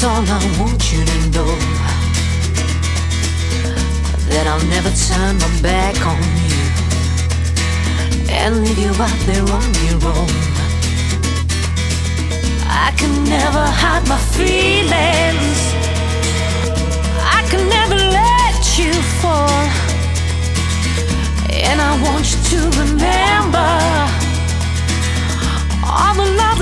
all I want you to know, that I'll never turn my back on you and leave you out there on your own. I can never hide my feelings, I can never let you fall, and I want you to remember all the love